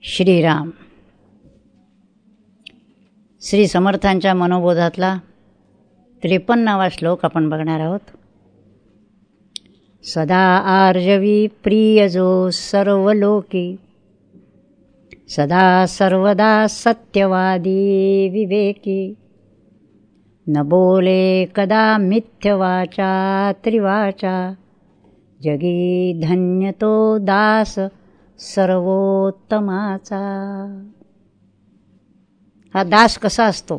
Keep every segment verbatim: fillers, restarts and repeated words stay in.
श्रीराम. श्री समर्थांच्या मनोबोधातला त्रेपन्नावा श्लोक आपण बघणार आहोत. सदा आर्जवी प्रिय जो सर्वलोकी, सदा सर्वदा सत्यवादी विवेकी, न बोले कदा मिथ्यवाचा त्रिवाचा, जगी धन्य तो दास सर्वोत्तमाचा. हा दास कसा असतो?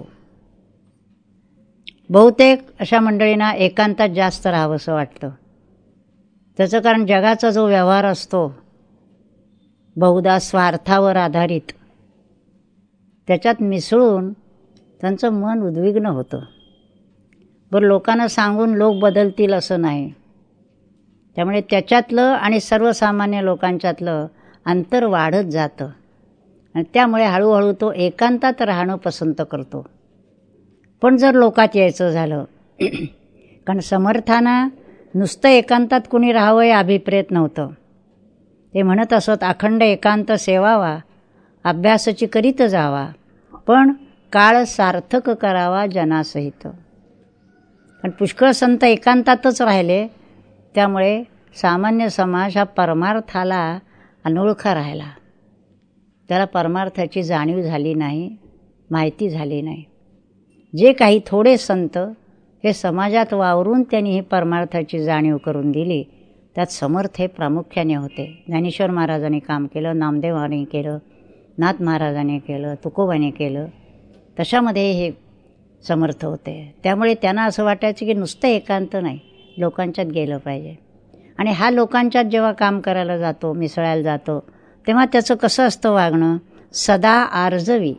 बहुतेक अशा मंडळींना एकांतात जास्त राहावंसं वाटतं. त्याचं कारण जगाचा जो व्यवहार असतो बहुधा स्वार्थावर आधारित, त्याच्यात मिसळून त्यांचं मन उद्विग्न होतं. बरं, लोकांना सांगून लोक बदलतील असं नाही. त्यामुळे त्याच्यातलं आणि सर्वसामान्य लोकांच्यातलं अंतर वाढत जातं आणि त्यामुळे हळूहळू तो एकांतात राहणं पसंत करतो. पण जर लोकात यायचं झालं, कारण समर्थांना नुसतं एकांतात कुणी राहावं हे अभिप्रेत नव्हतं. ते म्हणत असत, अखंड एकांत सेवावा, अभ्यासाची करीत जावा, पण काळ सार्थक करावा जनासहित. पण पुष्कळ संत एकांतातच राहिले, त्यामुळे सामान्य समाज हा परमार्थाला अनोळखा राहिला. त्याला परमार्थाची जाणीव झाली नाही, माहिती झाली नाही. जे काही थोडे संत हे समाजात वावरून त्यांनी ही परमार्थाची जाणीव करून दिली, त्यात समर्थ हे प्रामुख्याने होते. ज्ञानेश्वर महाराजांनी काम केलं, नामदेवाने केलं, नाथ महाराजांनी केलं, तुकोबाने केलं, तशामध्ये हे समर्थ होते. त्यामुळे त्यांना असं वाटायचं की नुसतं एकांत नाही, लोकांच्यात गेलं पाहिजे. आणि हा लोकांच्यात जेव्हा काम करायला जातो, मिसळायला जातो, तेव्हा त्याचं कसं असतं वागणं? सदा आर्जवी,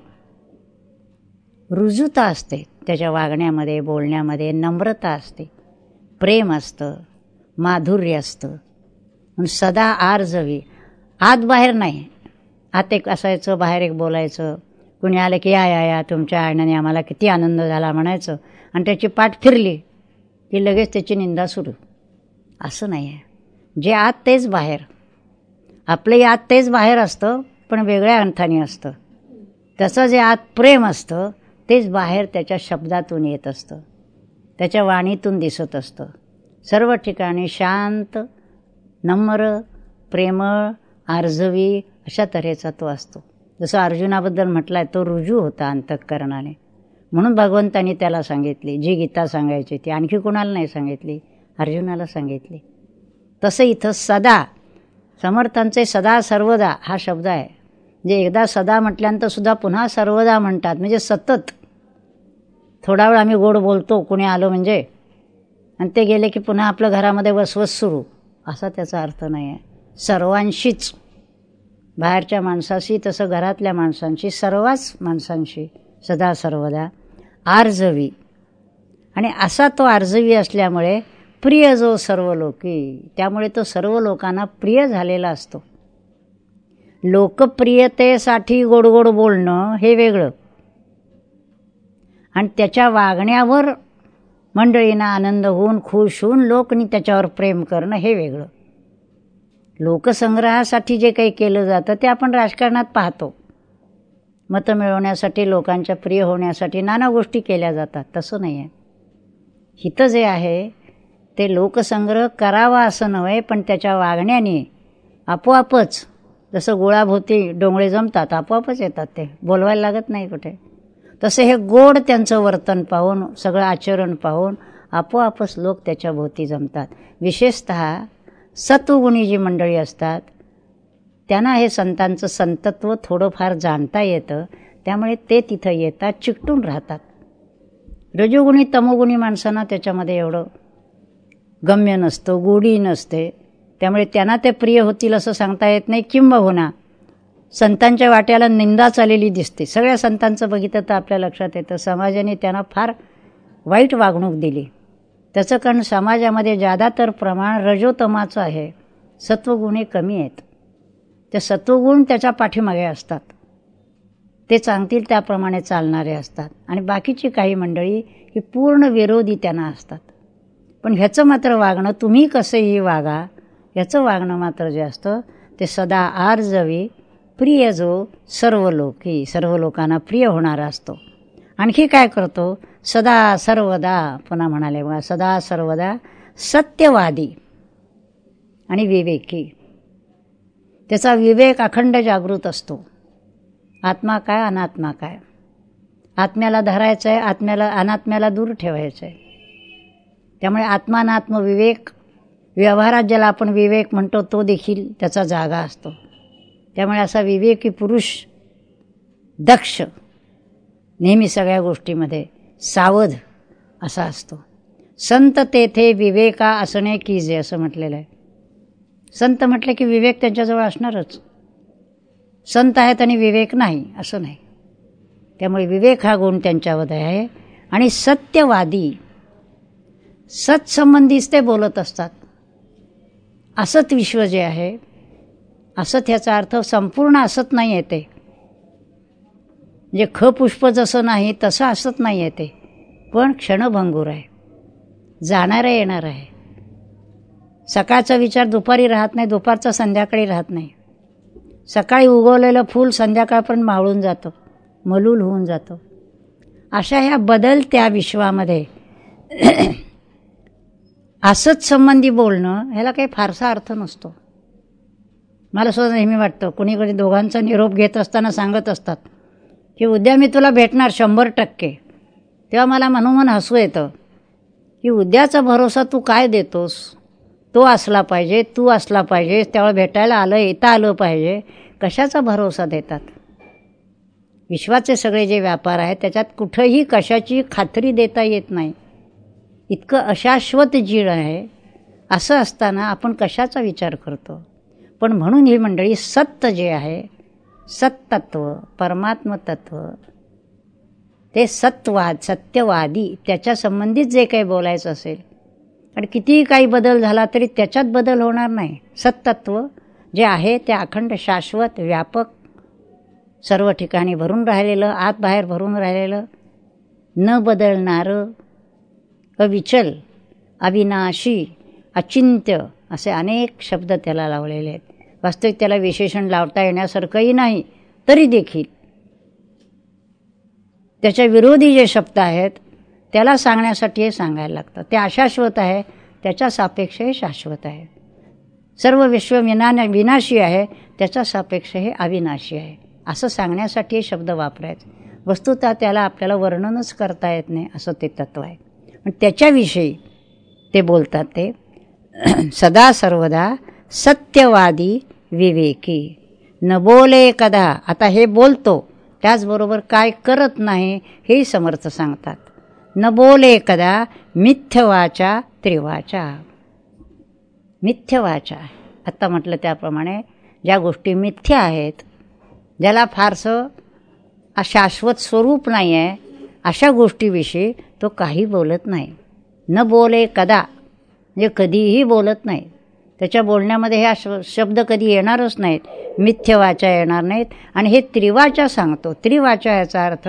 रुजुता असते त्याच्या वागण्यामध्ये, बोलण्यामध्ये नम्रता असते, प्रेम असतं, माधुर्य असतं. म्हणून सदा आर्जवी, आत बाहेर नाही. आत एक असायचं, बाहेर एक बोलायचं. कुणी आलं की या या या तुमच्या आण्याने आम्हाला किती आनंद झाला म्हणायचं, आणि त्याची पाठ फिरली की लगेच त्याची निंदा सुरू. असं नाही आहे. जे आत तेच बाहेर. आपलंही आत तेच बाहेर असतं, पण वेगळ्या अर्थाने असतं. त्याचं जे आत प्रेम असतं तेच बाहेर त्याच्या शब्दातून येत असतं, त्याच्या वाणीतून दिसत असतं. सर्व ठिकाणी शांत, नम्र, प्रेमळ, आर्जवी अशा तऱ्हेचा तो असतो. जसं अर्जुनाबद्दल म्हटलं आहे, तो रुजू होता अंतःकरणाने. म्हणून भगवंतांनी त्याला सांगितली जी गीता सांगायची ती. आणखी कोणाला नाही सांगितली, अर्जुनाला सांगितली. तसं इथं सदा, समर्थांचे सदा सर्वदा हा शब्द आहे. जे एकदा सदा म्हटल्यानंतर सुद्धा पुन्हा सर्वदा म्हणतात, म्हणजे सतत. थोडा वेळ आम्ही गोड बोलतो कुणी आलो म्हणजे, आणि ते गेले की पुन्हा आपल्या घरामध्ये वसवस सुरू, असा त्याचा अर्थ नाही आहे. सर्वांशीच, बाहेरच्या माणसाशी तसं घरातल्या माणसांशी, सर्वच माणसांशी सदा सर्वदा आर्जवी. आणि असा तो आर्जवी असल्यामुळे प्रिय जो सर्व लोकी, त्यामुळे तो सर्व लोकांना प्रिय झालेला असतो. लोकप्रियतेसाठी गोड गोड बोलणं हे वेगळं, आणि त्याच्या वागण्यावर मंडळींना आनंद होऊन, खुश होऊन लोकनी त्याच्यावर प्रेम करणं हे वेगळं. लोकसंग्रहासाठी जे काही केलं जातं ते आपण राजकारणात पाहतो. मतं मिळवण्यासाठी, लोकांच्या प्रिय होण्यासाठी नाना गोष्टी केल्या जातात. तसं नाही आहे. हितं जे आहे ते लोकसंग्रह करावा असं नव्हे, पण त्याच्या वागण्याने आपोआपच, जसं गुळाभोवती डोंगळे जमतात, आपोआपच येतात. ते बोलवायला लागत नाही कुठे. तसे हे गोड त्यांचं वर्तन पाहून, सगळं आचरण पाहून आपोआपच लोक त्याच्या भोवती जमतात. विशेषतः सत्वगुणी जी मंडळी असतात त्यांना हे संतांचं संतत्व थोडंफार जाणता येतं, त्यामुळे ते तिथं येतात, चिकटून राहतात. रजोगुणी तमोगुणी माणसांना त्याच्यामध्ये एवढं गम्य नसतं, गोडी नसते, त्यामुळे त्यांना ते प्रिय होतील असं सांगता येत नाही. किंबहुना संतांच्या वाट्याला निंदा चाललेली दिसते. सगळ्या संतांचं बघितलं तर आपल्या लक्षात येतं समाजाने त्यांना फार वाईट वागणूक दिली. त्याचं कारण समाजामध्ये जादातर प्रमाण रजोतमाचं आहे, सत्वगुणे कमी आहेत. ते सत्वगुण त्याच्या पाठीमागे असतात, ते सांगतील त्याप्रमाणे चालणारे असतात. आणि बाकीची काही मंडळी ही पूर्ण विरोधी त्यांना असतात. पण ह्याचं मात्र वागणं, तुम्ही कसंही वागा, ह्याचं वागणं मात्र जे असतं ते सदा आर्जवी, प्रिय जो सर्व लोकी सर्व लोकांना प्रिय होणारा असतो. आणखी काय करतो? सदा सर्वदा, पुन्हा म्हणाले बघा, सदा सर्वदा सत्यवादी आणि विवेकी. त्याचा विवेक अखंड जागृत असतो. आत्मा काय, अनात्मा काय, आत्म्याला धरायचं आहे, आत्म्याला अनात्म्याला दूर ठेवायचं आहे. त्यामुळे आत्मानात्म विवेक, व्यवहारात ज्याला आपण विवेक म्हणतो तो देखील त्याचा जागा असतो. त्यामुळे असा विवेकी पुरुष दक्ष, नेहमी सगळ्या गोष्टीमध्ये सावध असा असतो. संत तेथे विवेका असणे कीजे असं म्हटलेलं आहे. संत म्हटलं की विवेक त्यांच्याजवळ असणारच. संत आहेत आणि विवेक नाही असं नाही. त्यामुळे विवेक हा गुण त्यांच्यामध्ये आहे. आणि सत्यवादी, सत्संबंधीच ते बोलत असतात. असत विश्व जे आहे, असत ह्याचा अर्थ संपूर्ण असत नाही येते. म्हणजे ख पुष्प जसं नाही तसं असत नाही येते, पण क्षणभंगूर आहे, जाणारं येणार आहे. सकाळचा विचार दुपारी राहत नाही, दुपारचा संध्याकाळी राहत नाही. सकाळी उगवलेलं फूल संध्याकाळपर्यंत मावळून जातं, मलूल होऊन जातं. अशा ह्या बदलत्या विश्वामध्ये असत संबंधी बोलणं ह्याला काही फारसा अर्थ नसतो. मला सुद्धा नेहमी वाटतं, कुणी कधी दोघांचा निरोप घेत असताना सांगत असतात की उद्या मी तुला भेटणार शंभर टक्के, तेव्हा मला मनोमन हसू येतं की उद्याचा भरोसा तू काय देतोस? तो असला पाहिजे, तू असला पाहिजे, त्यावेळेला भेटायला आलं, येता आलं पाहिजे. कशाचा भरोसा देतात? विश्वाचे सगळे जे व्यापार आहेत त्याच्यात कुठंही कशाची खात्री देता येत नाही. इतकं अशाश्वत जीळ आहे. असं असताना आपण कशाचा विचार करतो? पण म्हणून ही मंडळी सत्य जे आहे, सत्तत्व, परमात्मतत्व, ते सत्वाद, सत्यवादी, त्याच्या संबंधित जे काही बोलायचं असेल, आणि कितीही काही बदल झाला तरी त्याच्यात बदल होणार नाही. सत्तत्व जे आहे ते अखंड, शाश्वत, व्यापक, सर्व ठिकाणी भरून राहिलेलं, आत बाहेर भरून राहिलेलं, न बदलणारं, अविचल, अविनाशी, अचिंत्य असे अनेक शब्द त्याला लावलेले आहेत. वास्तविक त्याला विशेषण लावता येण्यासारखंही नाही, तरी देखील त्याच्या विरोधी जे शब्द आहेत त्याला सांगण्यासाठी हे सांगायला लागतं. ते अशाश्वत आहे, त्याच्या सापेक्ष हे शाश्वत आहे. सर्व विश्व विना विनाशी आहे, त्याच्या सापेक्ष हे अविनाशी आहे, असं सांगण्यासाठी हे शब्द वापरायचे. वस्तुतः त्याला आपल्याला वर्णनच करता येत नाही, असं ते तत्व आहे. पण त्याच्याविषयी ते बोलतात. ते सदा सर्वदा सत्यवादी विवेकी, न बोले कदा. आता हे बोलतो, त्याचबरोबर काय करत नाही हेही समर्थ सांगतात. न बोले कदा मिथ्यवाचा त्रिवाचा. मिथ्यवाचा, आत्ता म्हटलं त्याप्रमाणे ज्या गोष्टी मिथ्या आहेत, ज्याला फारसं शाश्वत स्वरूप नाही आहे, अशा गोष्टीविषयी तो काही बोलत नाही. न बोले कदा म्हणजे कधीही बोलत नाही. त्याच्या बोलण्यामध्ये ह्या शब्द कधी येणारच नाहीत, मिथ्यवाचा येणार नाहीत. आणि हे त्रिवाचा सांगतो. त्रिवाचा याचा अर्थ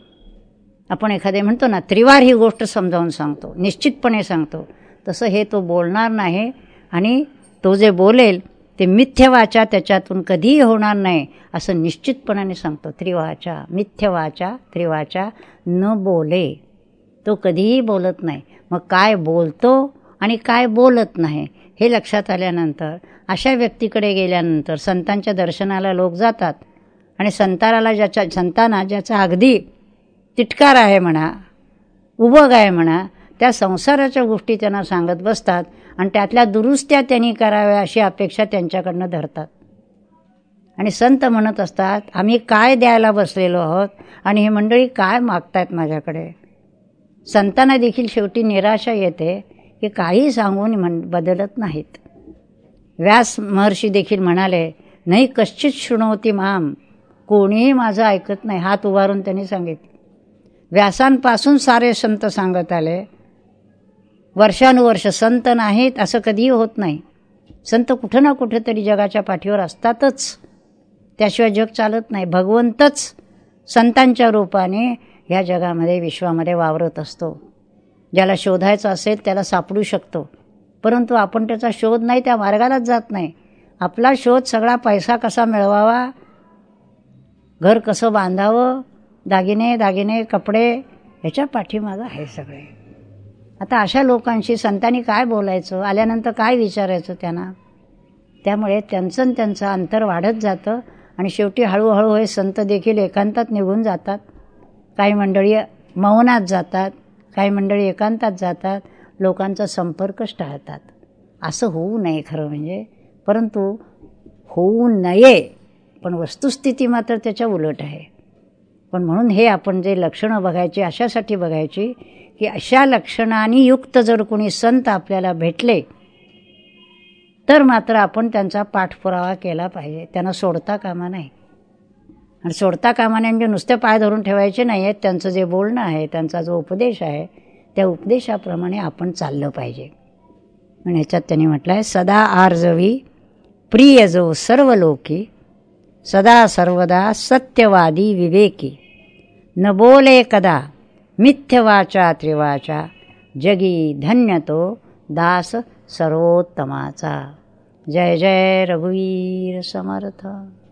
आपण एखादे म्हणतो ना, त्रिवार ही गोष्ट समजावून सांगतो, निश्चितपणे सांगतो, तसं हे तो बोलणार नाही. आणि तो जे बोलेल ते मिथ्यवाचा त्याच्यातून कधीही होणार नाही असं निश्चितपणाने सांगतो. त्रिवाचा, मिथ्यवाचा, त्रिवाचा, न बोले, तो कधीही बोलत नाही. मग काय बोलतो आणि काय बोलत नाही हे लक्षात आल्यानंतर, अशा व्यक्तीकडे गेल्यानंतर संतांच्या दर्शनाला लोक जातात आणि संताराला ज्याच्या संतांना ज्याचा अगदी तिटकार आहे म्हणा, उबग आहे म्हणा, त्या संसाराच्या गोष्टी त्यांना सांगत बसतात आणि त्यातल्या दुरुस्त्या त्यांनी कराव्या अशी अपेक्षा त्यांच्याकडनं धरतात. आणि संत म्हणत असतात, आम्ही काय द्यायला बसलेलो आहोत आणि ही मंडळी काय मागतायत माझ्याकडे. संतांना देखील शेवटी निराशा येते की काही सांगून म्हण बदलत नाहीत. व्यास महर्षी देखील म्हणाले, नाही कश्चित शृणोती माम, कोणीही माझं ऐकत नाही, हात उभारून त्यांनी सांगितले. व्यासांपासून सारे संत सांगत आले, वर्षानुवर्ष संत नाहीत असं कधीही होत नाही. संत कुठं ना कुठं तरी जगाच्या पाठीवर असतातच, त्याशिवाय जग चालत नाही. भगवंतच संतांच्या रूपाने ह्या जगामध्ये, विश्वामध्ये वावरत असतो. ज्याला शोधायचं असेल त्याला सापडू शकतो, परंतु आपण त्याचा शोध नाही, त्या मार्गालाच जात नाही. आपला शोध सगळा पैसा कसा मिळवावा घर कसं बांधावं, दागिने दागिने कपडे ह्याच्या पाठीमागं आहे सगळे. आता अशा लोकांशी संतांनी काय बोलायचं, आल्यानंतर काय विचारायचं त्यांना. त्यामुळे त्यांचं आणि त्यांचं अंतर वाढत जातं आणि शेवटी हळूहळू हे संत देखील एकांतात निघून जातात. काही मंडळी मौनात जातात, काही मंडळी एकांतात जातात, लोकांचा संपर्कच टाळतात. असं होऊ नये खरं म्हणजे, परंतु होऊ नये पण वस्तुस्थिती मात्र त्याच्या उलट आहे. पण म्हणून हे आपण जे लक्षणं बघायची अशासाठी बघायची की अशा लक्षणांनी युक्त जर कोणी संत आपल्याला भेटले तर मात्र आपण त्यांचा पाठपुरावा केला पाहिजे, त्यांना सोडता कामा नाही. आणि सोडता कामा नाही म्हणजे नुसते पाय धरून ठेवायचे नाही आहेत. त्यांचं जे बोलणं आहे, त्यांचा जो उपदेश आहे, त्या उपदेशाप्रमाणे आपण चाललं पाहिजे. म्हणून ह्याच्यात त्यांनी म्हटलं आहे, सदा आर्जवी प्रिय जो सर्व लोकी, सदा सर्वदा सत्यवादी विवेकी, न बोले कदा मिथ्यवाचा त्रिवाचा, जगी धन्य तो दास सर्वोत्तमाचा. जय जय रघुवीर समर्थ.